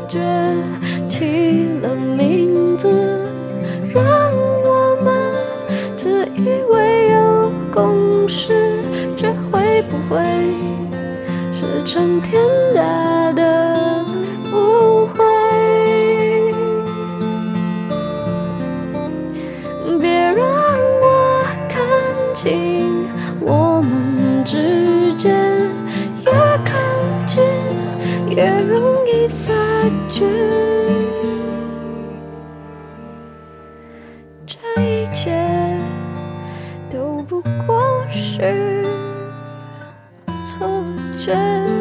觉起了名字，让我们自以为有共识，这会不会是成天大的误会？别让我看清我们之间，越靠近越容易发觉，这一切都不过是错觉。